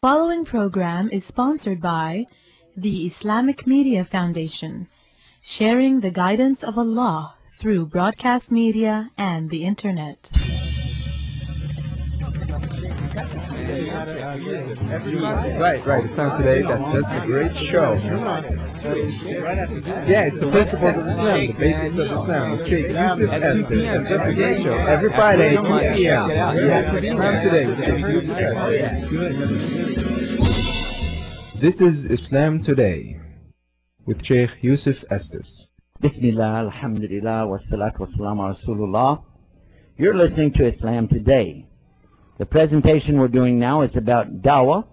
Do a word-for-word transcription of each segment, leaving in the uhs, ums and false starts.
following program is sponsored by the Islamic Media Foundation, sharing the guidance of Allah through broadcast media and the Internet. Right, right. Islam Today, that's just a great show. Yeah, it's the principles of Islam, the basics of Islam, with Sheikh Yusuf Estes. That's just a great show. Every Friday, two p m Yeah, Islam Today with Sheikh Yusuf Estes. This is Islam Today with Sheikh Yusuf Estes. Bismillah, alhamdulillah, wassalatu wassalamu ala Rasulullah. You're listening to Islam Today. The presentation we're doing now is about dawah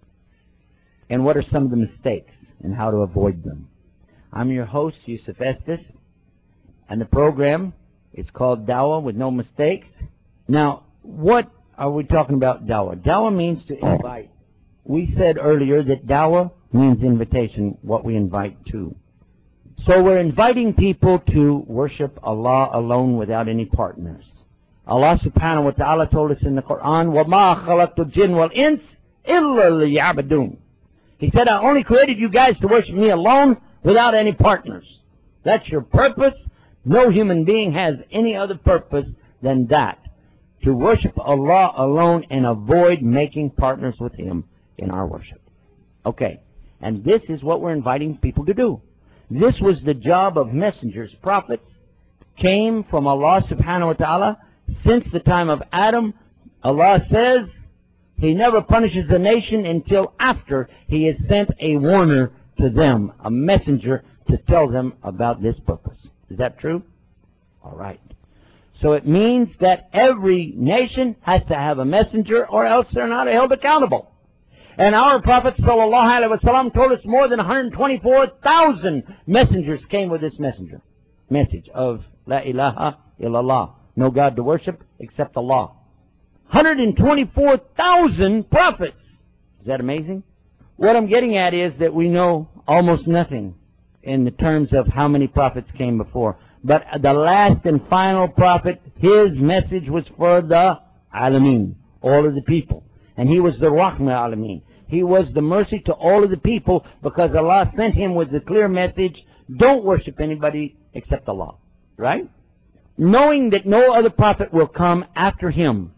and what are some of the mistakes and how to avoid them. I'm your host, Yusuf Estes, and the program is called Dawah with No Mistakes. Now, what are we talking about dawah? Dawah means to invite. We said earlier that dawah means invitation, what we invite to. So we're inviting people to worship Allah alone without any partners. Allah subhanahu wa ta'ala told us in the Quran, وَمَا خَلَقْتُ الْجِنَّ وَالْإِنسِ إِلَّا لِيَعْبُدُونَ. He said, I only created you guys to worship me alone without any partners. That's your purpose. No human being has any other purpose than that, to worship Allah alone and avoid making partners with Him in our worship. Okay, and this is what we're inviting people to do. This was the job of messengers. Prophets came from Allah subhanahu wa ta'ala. Since the time of Adam, Allah says He never punishes a nation until after He has sent a warner to them, a messenger to tell them about this purpose. Is that true? All right. So it means that every nation has to have a messenger or else they're not held accountable. And our Prophet ﷺ told us more than one hundred twenty-four thousand messengers came with this messenger. Message of La ilaha illallah. No God to worship except Allah. one hundred twenty-four thousand prophets. Is that amazing? What I'm getting at is that we know almost nothing in the terms of how many prophets came before. But the last and final prophet, his message was for the Alameen, all of the people. And he was the Rahmah Alameen. He was the mercy to all of the people because Allah sent him with the clear message, don't worship anybody except Allah. Right? Knowing that no other prophet will come after him.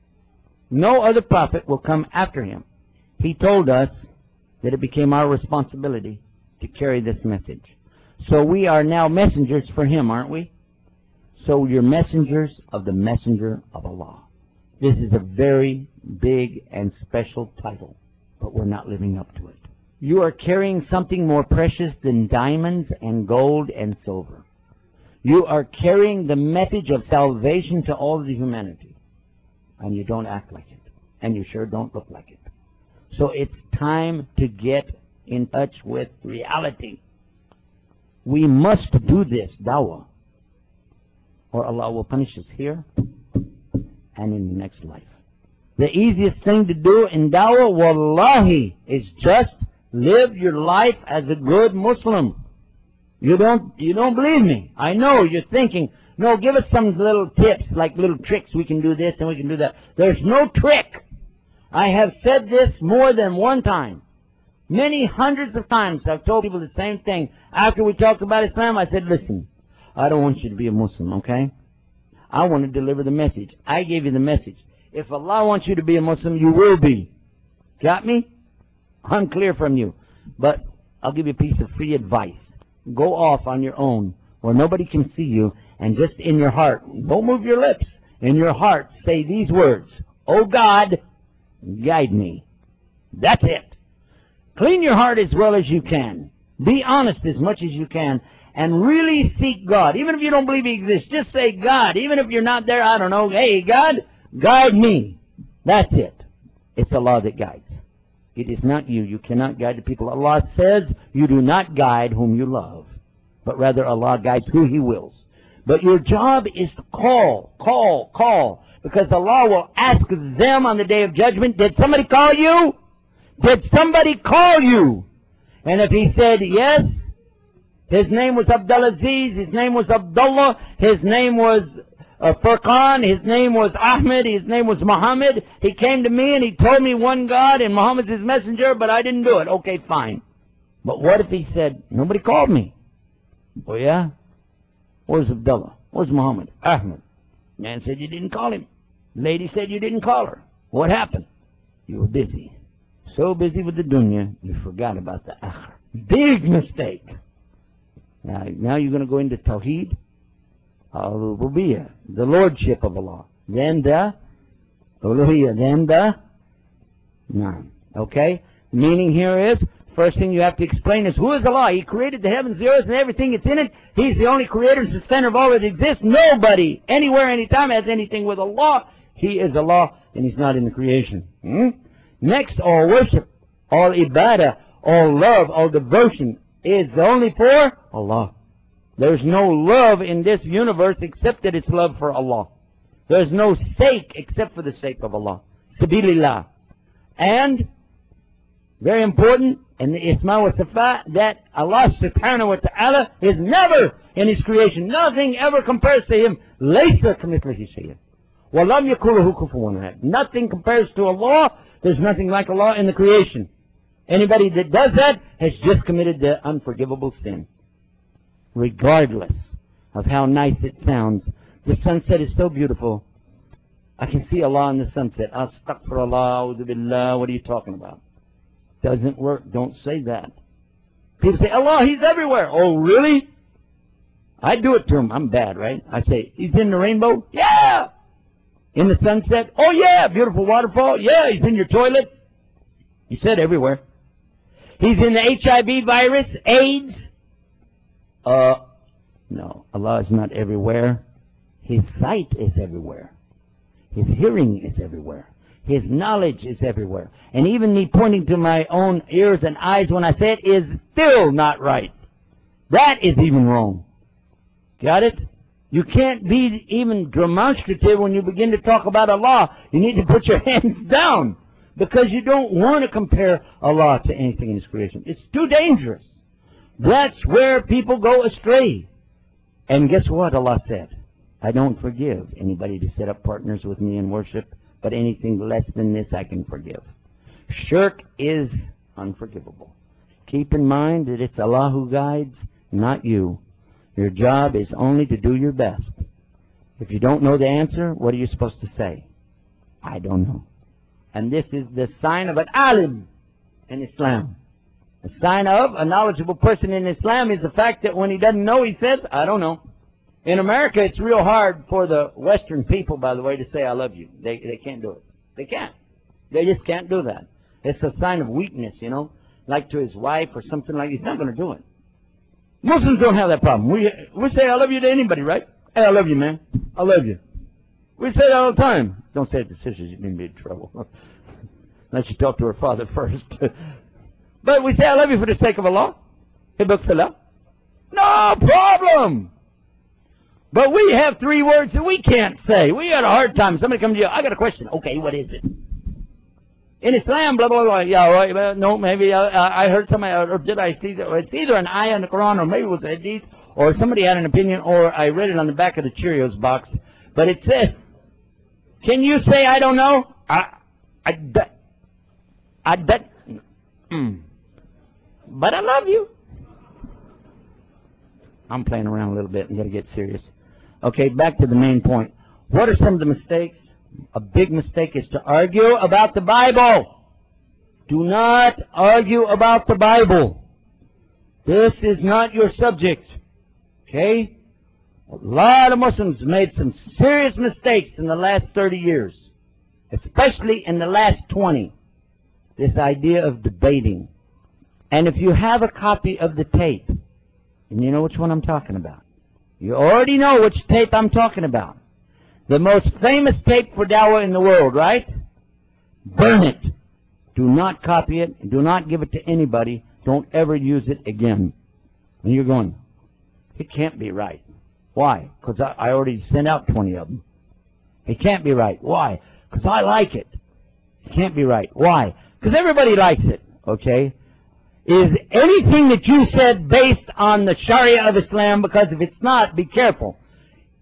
No other prophet will come after him. He told us that it became our responsibility to carry this message. So we are now messengers for him, aren't we? So you're messengers of the messenger of Allah. This is a very big and special title, but we're not living up to it. You are carrying something more precious than diamonds and gold and silver. You are carrying the message of salvation to all of the humanity. And you don't act like it. And you sure don't look like it. So it's time to get in touch with reality. We must do this, dawah, or Allah will punish us here and in the next life. The easiest thing to do in dawah, wallahi, is just live your life as a good Muslim. You don't, you don't believe me. I know you're thinking, no, give us some little tips, like little tricks. We can do this and we can do that. There's no trick. I have said this more than one time. Many hundreds of times I've told people the same thing. After we talked about Islam, I said, listen, I don't want you to be a Muslim, okay? I want to deliver the message. I gave you the message. If Allah wants you to be a Muslim, you will be. Got me? I'm clear from you. But I'll give you a piece of free advice. Go off on your own where nobody can see you and just in your heart, don't move your lips. In your heart, say these words, Oh God, guide me. That's it. Clean your heart as well as you can. Be honest as much as you can and really seek God. Even if you don't believe He exists, just say God. Even if you're not there, I don't know, hey God, guide me. That's it. It's Allah that guides. It is not you. You cannot guide the people. Allah says you do not guide whom you love, but rather Allah guides who He wills. But your job is to call, call, call, because Allah will ask them on the Day of Judgment, did somebody call you? Did somebody call you? And if he said yes, his name was Abdulaziz, his name was Abdullah, his name was uh, Furqan, his name was Ahmed, his name was Muhammad. He came to me and he told me one God and Muhammad's his messenger, but I didn't do it. Okay, fine. But what if he said, nobody called me? Oh, yeah? Where's Abdullah? Where's Muhammad? Ahmed. Man said you didn't call him. Lady said you didn't call her. What happened? You were busy. So busy with the dunya, you forgot about the akhir. Big mistake. Now, now you're going to go into Tawheed, Al-Rububiyyah, the Lordship of Allah. Then the Uluhiyyah. Then the Naam. Okay? Meaning here is, first thing you have to explain is, who is Allah? He created the heavens, the earth, and everything that's in it. He's the only creator and sustainer of all that exists. Nobody, anywhere, anytime, has anything with Allah. He is Allah, and He's not in the creation. Hmm? Next, all worship, all ibadah, all love, all devotion is only for Allah. There's no love in this universe except that it's love for Allah. There's no sake except for the sake of Allah. Sabilillah. And, very important, in the Isma wa Sifa, that Allah subhanahu wa ta'ala is never in His creation. Nothing ever compares to Him. Laysa kamithlihi shay'un. Wa lam yakul lahu kufuwan ahad. Nothing compares to Allah. There's nothing like Allah in the creation. Anybody that does that has just committed the unforgivable sin. Regardless of how nice it sounds. The sunset is so beautiful. I can see Allah in the sunset. Astaghfirullah, a'udhu billah. What are you talking about? Doesn't work. Don't say that. People say, Allah, He's everywhere. Oh, really? I do it to Him. I'm bad, right? I say, He's in the rainbow? Yeah! In the sunset? Oh, yeah! Beautiful waterfall? Yeah! He's in your toilet? He said everywhere. He's in the H I V virus? AIDS? Uh, no. Allah is not everywhere. His sight is everywhere. His hearing is everywhere. His knowledge is everywhere. And even me pointing to my own ears and eyes when I say it is still not right. That is even wrong. Got it? You can't be even demonstrative when you begin to talk about Allah. You need to put your hands down because you don't want to compare Allah to anything in His creation. It's too dangerous. That's where people go astray. And guess what Allah said? I don't forgive anybody to set up partners with me in worship. But anything less than this I can forgive. Shirk is unforgivable. Keep in mind that it's Allah who guides, not you. Your job is only to do your best. If you don't know the answer, what are you supposed to say? I don't know. And this is the sign of an alim in Islam. The sign of a knowledgeable person in Islam is the fact that when he doesn't know, he says, I don't know. In America, it's real hard for the Western people, by the way, to say, I love you. They they can't do it. They can't. They just can't do that. It's a sign of weakness, you know, like to his wife or something like that. He's not going to do it. Muslims don't have that problem. We, we say, I love you to anybody, right? Hey, I love you, man. I love you. We say that all the time. Don't say it to sisters. You can be in trouble. Unless you talk to her father first. But we say, I love you for the sake of Allah. No problem. But we have three words that we can't say. We got a hard time. Somebody comes to you, I got a question. Okay, what is it? In Islam, blah, blah, blah. Yeah, right. Well, no, maybe I, I heard somebody, or did I see that? It's either an ayah in the Quran, or maybe it was a hadith, or somebody had an opinion, or I read it on the back of the Cheerios box. But it said, can you say I don't know? I, I, bet, I, bet, mm. But I love you. I'm playing around a little bit. I'm going to get serious. Okay, back to the main point. What are some of the mistakes? A big mistake is to argue about the Bible. Do not argue about the Bible. This is not your subject. Okay? A lot of Muslims made some serious mistakes in the last thirty years. Especially in the last twenty. This idea of debating. And if you have a copy of the tape, and you know which one I'm talking about. You already know which tape I'm talking about. The most famous tape for dawah in the world, right? Burn it. Do not copy it. Do not give it to anybody. Don't ever use it again. And you're going, it can't be right. Why? Because I, I already sent out twenty of them. It can't be right. Why? Because I like it. It can't be right. Why? Because everybody likes it. Okay? Is anything that you said based on the Sharia of Islam? Because if it's not, be careful.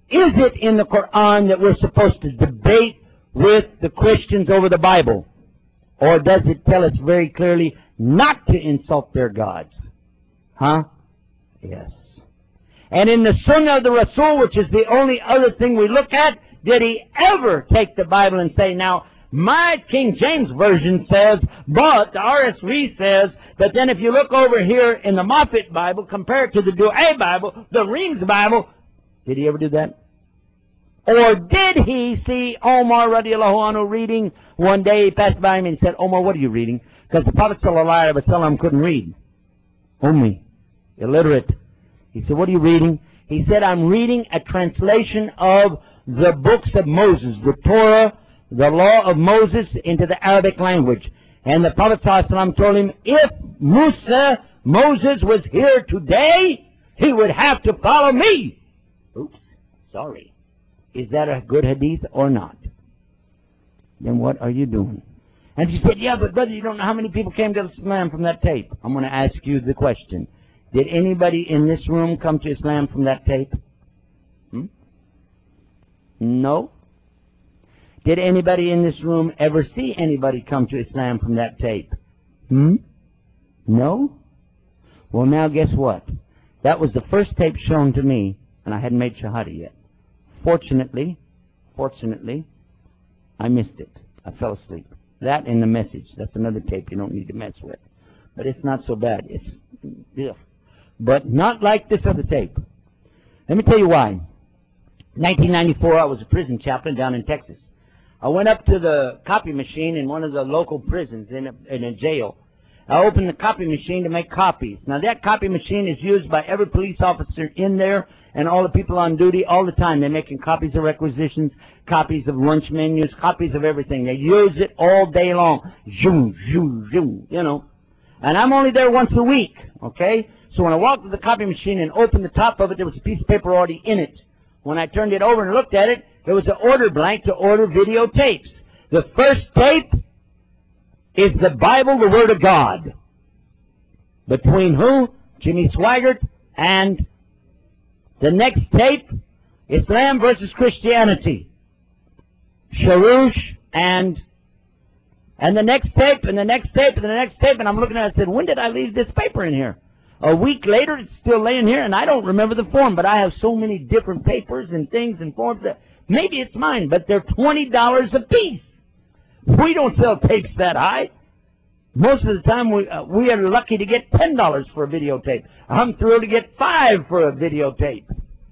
is it in the Quran that we're supposed to debate with the Christians over the Bible? Or does it tell us very clearly not to insult their gods? Huh? Yes. And in the Sunnah of the Rasul, which is the only other thing we look at, did he ever take the Bible and say, now, my King James Version says, but the R S V says, but then if you look over here in the Moffitt Bible, compared to the Douay Bible, the Reams Bible, did he ever do that? Or did he see Omar radiallahu anhu reading? One day he passed by him and said, Omar, what are you reading? Because the Prophet sallallahu alaihi wasallam couldn't read. Ummi, illiterate. He said, what are you reading? He said, I'm reading a translation of the books of Moses, the Torah, the law of Moses, into the Arabic language. And the Prophet ﷺ told him, if Musa, Moses, was here today, he would have to follow me. Oops, sorry. Is that a good hadith or not? Then what are you doing? And she said, yeah, but brother, you don't know how many people came to Islam from that tape. I'm going to ask you the question. Did anybody in this room come to Islam from that tape? Hmm? No? Did anybody in this room ever see anybody come to Islam from that tape? Hmm? No? Well, now guess what? That was the first tape shown to me, and I hadn't made Shahada yet. Fortunately, fortunately, I missed it. I fell asleep. That and the message. That's another tape you don't need to mess with. But it's not so bad. It's, ugh. But not like this other tape. Let me tell you why. nineteen ninety-four, I was a prison chaplain down in Texas. I went up to the copy machine in one of the local prisons in a, in a jail. I opened the copy machine to make copies. Now, that copy machine is used by every police officer in there and all the people on duty all the time. They're making copies of requisitions, copies of lunch menus, copies of everything. They use it all day long. Zoom, zoom, zoom, you know. And I'm only there once a week, okay? So when I walked to the copy machine and opened the top of it, there was a piece of paper already in it. When I turned it over and looked at it, there was an order blank to order videotapes. The first tape is the Bible, the Word of God. Between who? Jimmy Swaggart. And the next tape, Islam versus Christianity. Sharouche and and the next tape, and the next tape, and the next tape, and I'm looking at it and I said, when did I leave this paper in here? A week later, it's still laying here, and I don't remember the form, but I have so many different papers and things and forms that maybe it's mine, but they're twenty dollars a piece. We don't sell tapes that high. Most of the time, we, uh, we are lucky to get ten dollars for a videotape. I'm thrilled to get five for a videotape.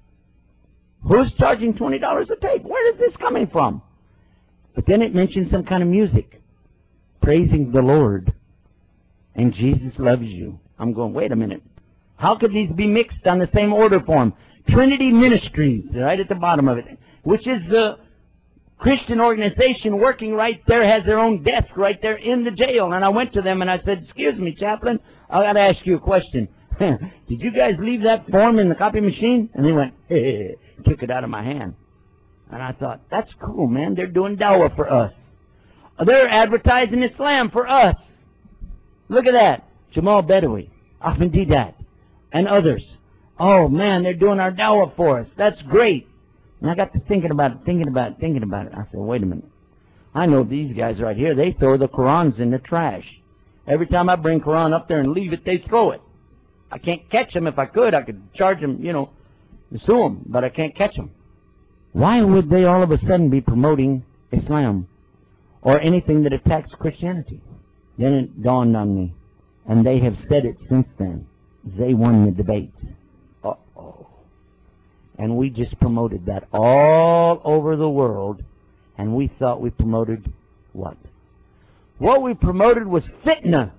Who's charging twenty dollars a tape? Where is this coming from? But then it mentions some kind of music, praising the Lord, and Jesus loves you. I'm going, wait a minute. How could these be mixed on the same order form? Trinity Ministries, right at the bottom of it, which is the Christian organization working right there, has their own desk right there in the jail. And I went to them and I said, excuse me, chaplain, I got to ask you a question. Did you guys leave that form in the copy machine? And they went, hey, took it out of my hand. And I thought, that's cool, man. They're doing dawah for us. They're advertising Islam for us. Look at that. Jamal Bedawi, Ahmed Didat, and others. Oh, man, they're doing our dawah for us. That's great. And I got to thinking about it, thinking about it, thinking about it. I said, wait a minute. I know these guys right here, they throw the Qurans in the trash. Every time I bring Quran up there and leave it, they throw it. I can't catch them. If I could, I could charge them, you know, sue them, but I can't catch them. Why would they all of a sudden be promoting Islam or anything that attacks Christianity? Then it dawned on me, and they have said it since then. They won the debates. Uh-oh. And we just promoted that all over the world, and we thought we promoted what? What we promoted was fitna.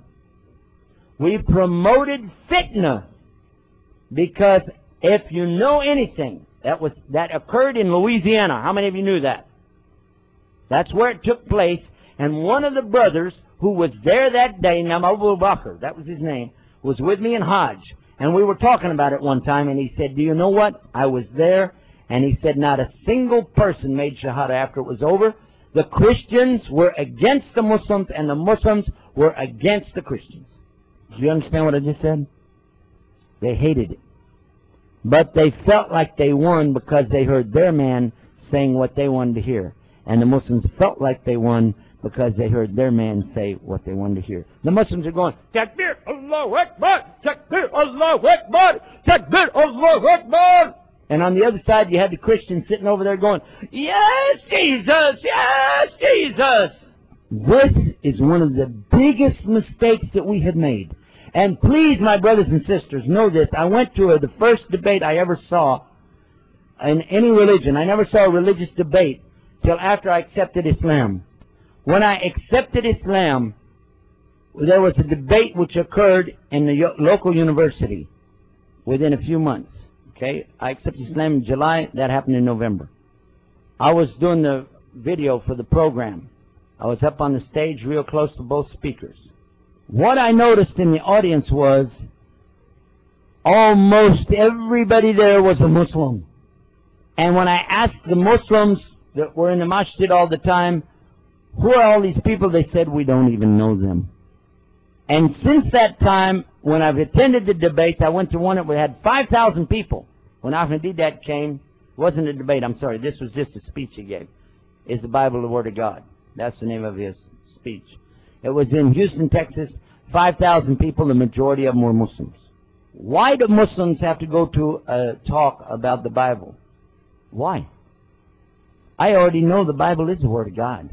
We promoted fitna because if you know anything, that was that occurred in Louisiana. How many of you knew that? That's where it took place, and one of the brothers who was there that day, named Abu Bakr, that was his name, was with me in Hajj. And we were talking about it one time, and he said, do you know what? I was there, and he said not a single person made Shahada after it was over. The Christians were against the Muslims, and the Muslims were against the Christians. Do you understand what I just said? They hated it. But they felt like they won because they heard their man saying what they wanted to hear. And the Muslims felt like they won because they heard their man say what they wanted to hear. The Muslims are going, Takbir, Allahu Akbar, Takbir, Allahu Akbar, Takbir, Allahu Akbar. And on the other side, you had the Christians sitting over there going, yes, Jesus, yes, Jesus. This is one of the biggest mistakes that we have made. And please, my brothers and sisters, know this. I went to a, the first debate I ever saw in any religion. I never saw a religious debate till after I accepted Islam. When I accepted Islam, there was a debate which occurred in the local university within a few months. Okay, I accepted Islam in July. That happened in November. I was doing the video for the program. I was up on the stage real close to both speakers. What I noticed in the audience was almost everybody there was a Muslim. And when I asked the Muslims that were in the masjid all the time, who are all these people, they said, we don't even know them. And since that time, when I've attended the debates, I went to one that had five thousand people. When Ahmadiyya came, it wasn't a debate, I'm sorry, this was just a speech he gave. Is the Bible the Word of God? That's the name of his speech. It was in Houston, Texas, five thousand people, the majority of them were Muslims. Why do Muslims have to go to a talk about the Bible? Why? I already know the Bible is the Word of God.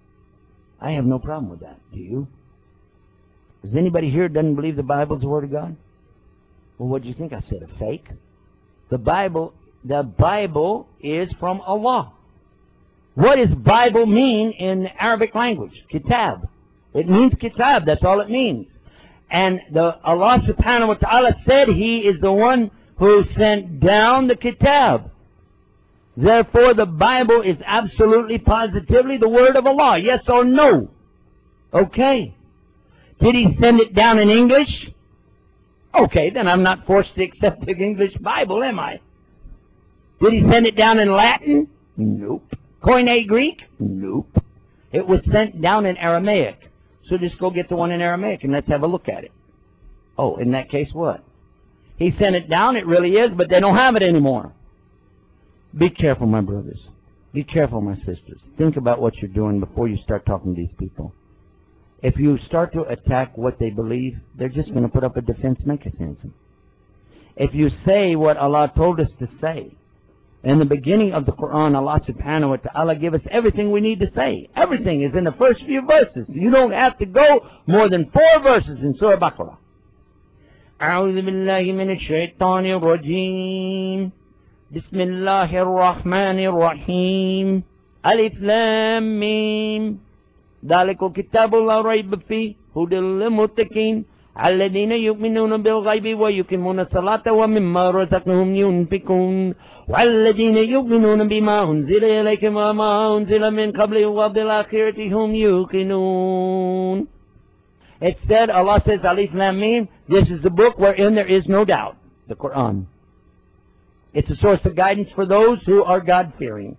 I have no problem with that. Do you? Does anybody here doesn't believe the Bible is the Word of God? Well, what do you think I said? A fake? The Bible, the Bible is from Allah. What does Bible mean in the Arabic language? Kitab. It means kitab. That's all it means. And the Allah subhanahu wa ta'ala said He is the one who sent down the kitab. Therefore, the Bible is absolutely, positively the word of Allah. Yes or no? Okay. Did He send it down in English? Okay, then I'm not forced to accept the English Bible, am I? Did He send it down in Latin? Nope. Koine Greek? Nope. It was sent down in Aramaic. So just go get the one in Aramaic and let's have a look at it. Oh, in that case, what? He sent it down, it really is, but they don't have it anymore. Be careful, my brothers. Be careful, my sisters. Think about what you're doing before you start talking to these people. If you start to attack what they believe, they're just going to put up a defense mechanism. If you say what Allah told us to say, in the beginning of the Quran, Allah subhanahu wa ta'ala gave us everything we need to say. Everything is in the first few verses. You don't have to go more than four verses in Surah Baqarah. أعوذ بالله من الشيطان الرجيم بسم الله الرحمن الرحيم ألف لام ميم ذلك الكتاب لا ريب فيه هدى للمتقين الذين يؤمنون بالغيب ويقيمون الصلاة ومما رزقناهم ينفقون والذين يؤمنون بما أنزل إليك وما أنزل من قبل وبالآخرة هم يوقنون. It said, Allah says, Alif Lam Mim, this is the book wherein there is no doubt, the Quran. It's a source of guidance for those who are God-fearing.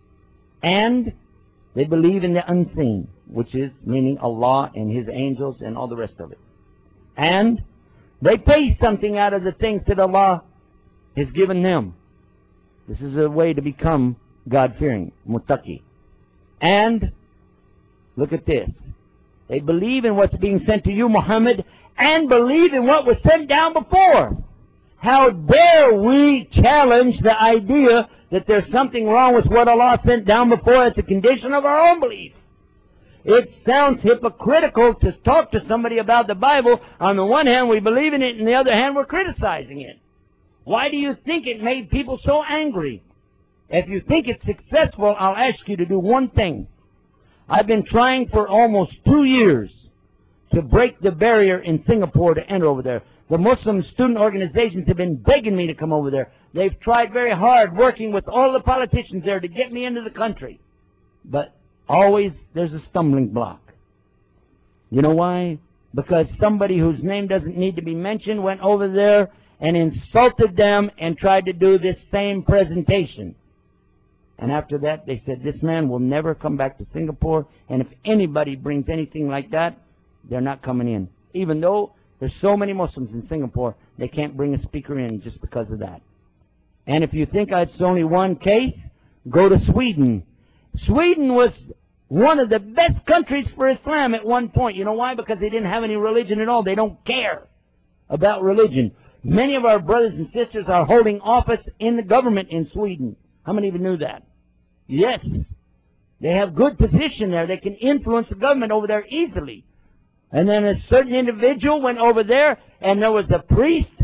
And they believe in the unseen, which is meaning Allah and His angels and all the rest of it. And they pay something out of the things that Allah has given them. This is a way to become God-fearing, muttaqi. And look at this. They believe in what's being sent to you, Muhammad, and believe in what was sent down before. How dare we challenge the idea that there's something wrong with what Allah sent down before as a condition of our own belief? It sounds hypocritical to talk to somebody about the Bible. On the one hand, we believe in it, and on the other hand, we're criticizing it. Why do you think it made people so angry? If you think it's successful, I'll ask you to do one thing. I've been trying for almost two years to break the barrier in Singapore to enter over there. The Muslim student organizations have been begging me to come over there. They've tried very hard working with all the politicians there to get me into the country. But always there's a stumbling block. You know why? Because somebody whose name doesn't need to be mentioned went over there and insulted them and tried to do this same presentation. And after that, they said, this man will never come back to Singapore, and if anybody brings anything like that, they're not coming in. Even though there's so many Muslims in Singapore, they can't bring a speaker in just because of that. And if you think it's only one case, go to Sweden. Sweden was one of the best countries for Islam at one point. You know why? Because they didn't have any religion at all. They don't care about religion. Many of our brothers and sisters are holding office in the government in Sweden. How many even knew that? Yes. They have good position there. They can influence the government over there easily. And then a certain individual went over there, and there was a priest,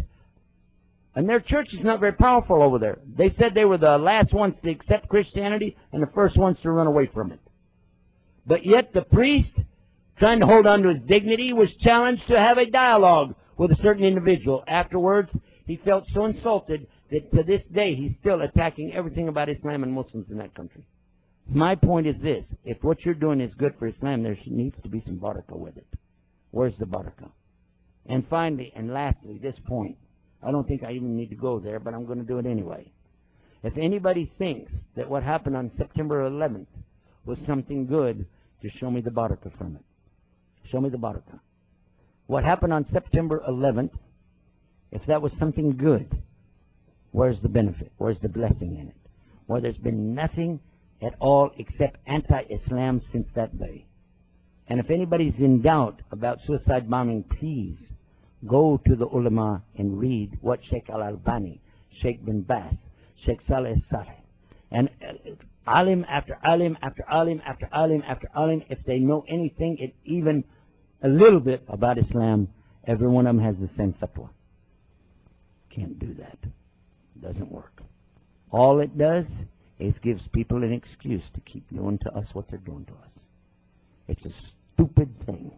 and their church is not very powerful over there. They said they were the last ones to accept Christianity and the first ones to run away from it. But yet the priest, trying to hold on to his dignity, was challenged to have a dialogue with a certain individual. Afterwards, he felt so insulted that to this day he's still attacking everything about Islam and Muslims in that country. My point is this: if what you're doing is good for Islam, there needs to be some barakah with it. Where's the barakah? And finally, and lastly, this point. I don't think I even need to go there, but I'm going to do it anyway. If anybody thinks that what happened on September eleventh was something good, just show me the barakah from it. Show me the barakah. What happened on September eleventh, if that was something good, where's the benefit? Where's the blessing in it? Well, there's been nothing at all except anti-Islam since that day. And if anybody's in doubt about suicide bombing, please go to the ulama and read what Sheikh Al-Albani, Sheikh bin Baz, Sheikh Saleh Saleh, and uh, alim after alim after alim after alim after alim, if they know anything, it, even a little bit about Islam, every one of them has the same fatwa. Can't do that. Doesn't work. All it does is gives people an excuse to keep doing to us what they're doing to us. It's a stupid thing.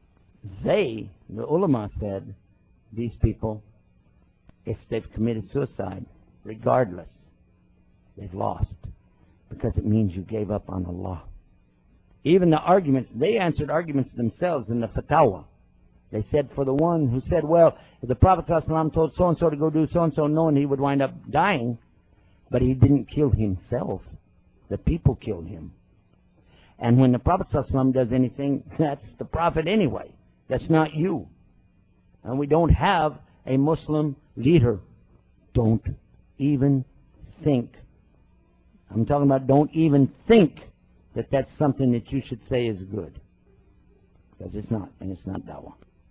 They, the ulama, said, these people, if they've committed suicide, regardless, they've lost, because it means you gave up on Allah. Even the arguments, they answered arguments themselves in the fatwa. They said for the one who said, well, the Prophet ﷺ told so-and-so to go do so-and-so, knowing he would wind up dying, but he didn't kill himself. The people killed him. And when the Prophet ﷺ does anything, that's the Prophet anyway. That's not you. And we don't have a Muslim leader. Don't even think. I'm talking about don't even think that that's something that you should say is good. Because it's not, and it's not dawah.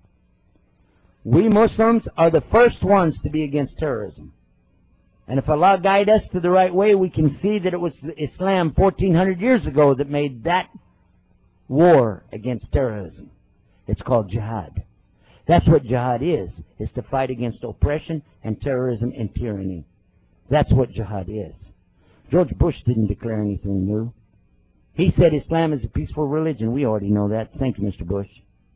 We Muslims are the first ones to be against terrorism. And if Allah guide us to the right way, we can see that it was Islam fourteen hundred years ago that made that war against terrorism. It's called jihad. That's what jihad is, is to fight against oppression and terrorism and tyranny. That's what jihad is. George Bush didn't declare anything new. He said Islam is a peaceful religion. We already know that. Thank you, Mister Bush.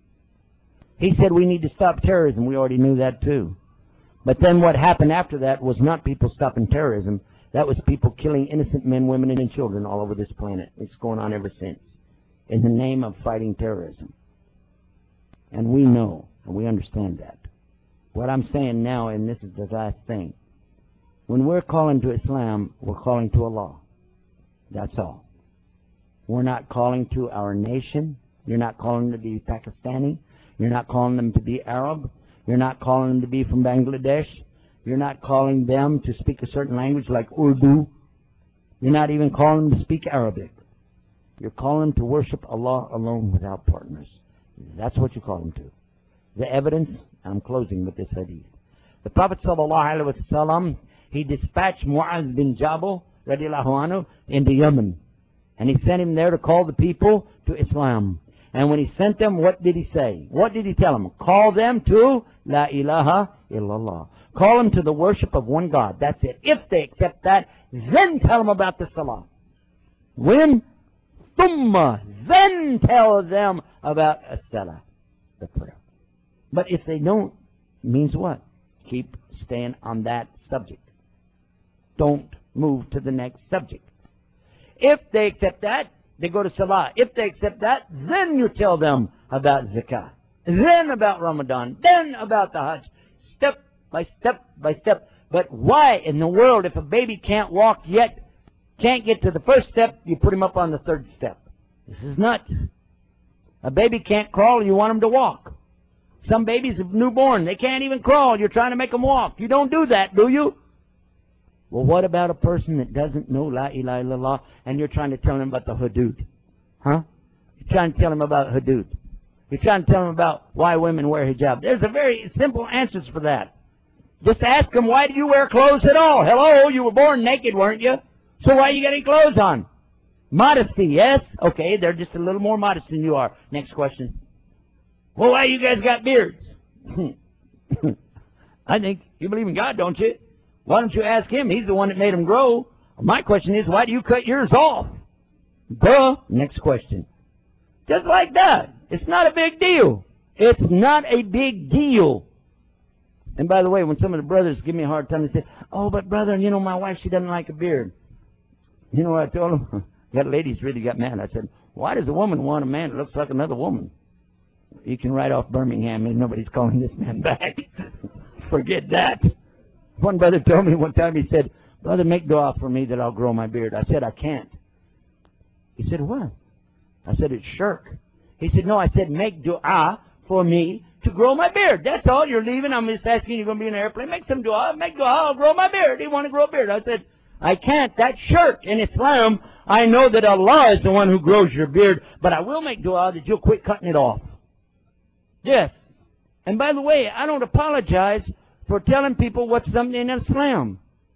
He said we need to stop terrorism. We already knew that too. But then what happened after that was not people stopping terrorism. That was people killing innocent men, women, and children all over this planet. It's going on ever since, in the name of fighting terrorism. And we know, and we understand that. What I'm saying now, and this is the last thing, when we're calling to Islam, we're calling to Allah. That's all. We're not calling to our nation. You're not calling them to be Pakistani. You're not calling them to be Arab. You're not calling them to be from Bangladesh. You're not calling them to speak a certain language like Urdu. You're not even calling them to speak Arabic. You're calling them to worship Allah alone without partners. That's what you call them to. The evidence, I'm closing with this hadith. The Prophet ﷺ, he dispatched Mu'adh bin Jabal radiallahu anhu into Yemen. And he sent him there to call the people to Islam. And when he sent them, what did he say? What did he tell them? Call them to La ilaha illallah. Call them to the worship of one God. That's it. If they accept that, then tell them about the salah. When? Thumma. Then tell them about as-salah, the prayer. But if they don't, means what? Keep staying on that subject. Don't move to the next subject. If they accept that, they go to Salah. If they accept that, then you tell them about Zakah. Then about Ramadan. Then about the Hajj. Step by step by step. But why in the world, if a baby can't walk yet, can't get to the first step, you put him up on the third step? This is nuts. A baby can't crawl, you want him to walk. Some babies are newborn. They can't even crawl. You're trying to make them walk. You don't do that, do you? Well, what about a person that doesn't know La ilaha illallah and you're trying to tell him about the hudud? Huh? You're trying to tell him about hudud. You're trying to tell him about why women wear hijab. There's a very simple answers for that. Just ask them, why do you wear clothes at all? Hello, you were born naked, weren't you? So why you got any clothes on? Modesty, yes? Okay, they're just a little more modest than you are. Next question. Well, why you guys got beards? I think you believe in God, don't you? Why don't you ask him? He's the one that made them grow. My question is, why do you cut yours off? Duh. Next question. Just like that. It's not a big deal. It's not a big deal. And by the way, when some of the brothers give me a hard time, they say, oh, but brother, you know, my wife, she doesn't like a beard. You know what I told them? That ladies really got mad. I said, why does a woman want a man that looks like another woman? You can write off Birmingham and nobody's calling this man back. Forget that. One brother told me one time, he said, brother, make dua for me that I'll grow my beard. I said, I can't. He said, what? I said, it's shirk. He said, no, I said, make dua for me to grow my beard. That's all. You're leaving. I'm just asking, you're going to be in an airplane. Make some dua. Make dua. I'll grow my beard. He want to grow a beard. I said, I can't. That's shirk. In Islam, I know that Allah is the one who grows your beard, but I will make dua that you'll quit cutting it off. Yes. And by the way, I don't apologize for telling people what's something in Islam.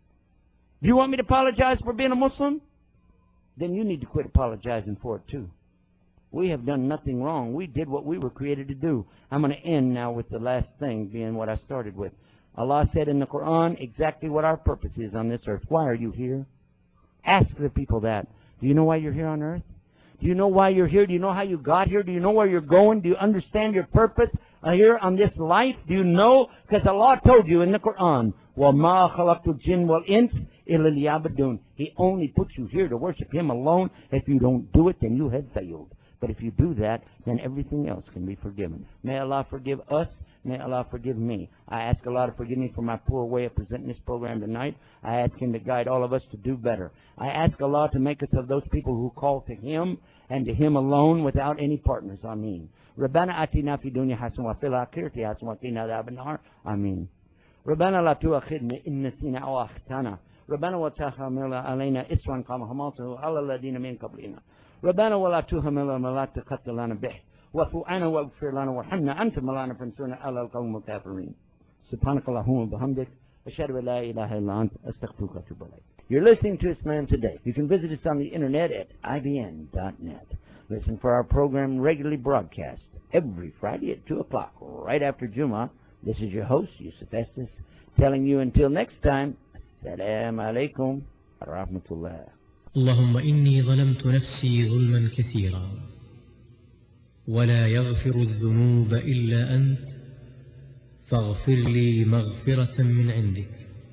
Do you want me to apologize for being a Muslim? Then you need to quit apologizing for it too. We have done nothing wrong. We did what we were created to do. I'm going to end now with the last thing being what I started with. Allah said in the Quran exactly what our purpose is on this earth. Why are you here? Ask the people that. Do you know why you're here on earth? Do you know why you're here? Do you know how you got here? Do you know where you're going? Do you understand your purpose here on this life? Do you know? Because Allah told you in the Quran, وَمَا خَلَقْتُ الْجِنَّ وَالْإِنسَ إِلَّا لِيَعْبُدُونِ. He only puts you here to worship Him alone. If you don't do it, then you have failed. But if you do that, then everything else can be forgiven. May Allah forgive us. May Allah forgive me. I ask Allah to forgive me for my poor way of presenting this program tonight. I ask Him to guide all of us to do better. I ask Allah to make us of those people who call to Him and to Him alone without any partners. Ameen. ربنا آتنا في الدنيا حسنة وفي الآخرة حسنة وقنا عذاب النار. آمين. ربنا لا تؤاخذنا إن نسينا أو أخطأنا. ربنا ولا تحمل علينا إصرا كما حملته على الذين من قبلنا. ربنا ولا تحملنا ما لا طاقة لنا به. واعف عنا واغفر لنا وارحمنا أنت مولانا فانصرنا على القوم الكافرين. سبحانك اللهم وبحمدك أشهد أن لا إله إلا أنت أستغفرك وأتوب إليك. You're listening to Islam Today. You can visit us on the internet at I B N dot net. Listen for our program regularly broadcast every Friday at two o'clock, right after Jummah. This is your host, Yusuf Estes, telling you until next time, Assalamu alaikum wa rahmatullah. اللهم إني ظلمت نفسي ظلما كثيرا ولا يغفر الذنوب إلا أنت فاغفر لي مغفرة من عندك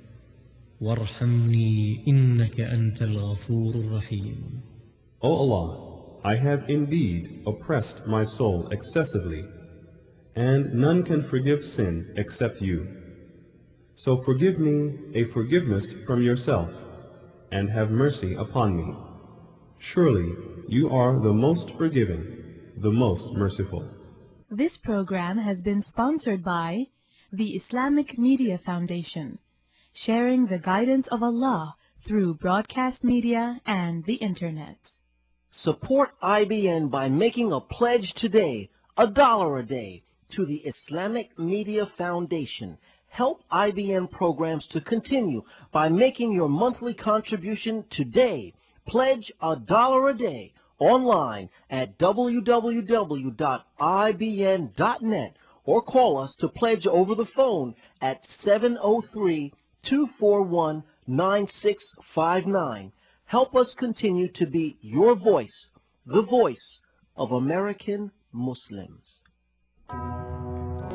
وارحمني إنك أنت الغفور الرحيم. O Allah, I have indeed oppressed my soul excessively, and none can forgive sin except you. So forgive me a forgiveness from yourself, and have mercy upon me. Surely you are the most forgiving, the most merciful. This program has been sponsored by the Islamic Media Foundation, sharing the guidance of Allah through broadcast media and the Internet. Support I B N by making a pledge today, a dollar a day, to the Islamic Media Foundation. Help I B N programs to continue by making your monthly contribution today. Pledge a dollar a day online at w w w dot I B N dot net or call us to pledge over the phone at seven oh three, two four one, nine six five nine. Help us continue to be your voice, the voice of American Muslims.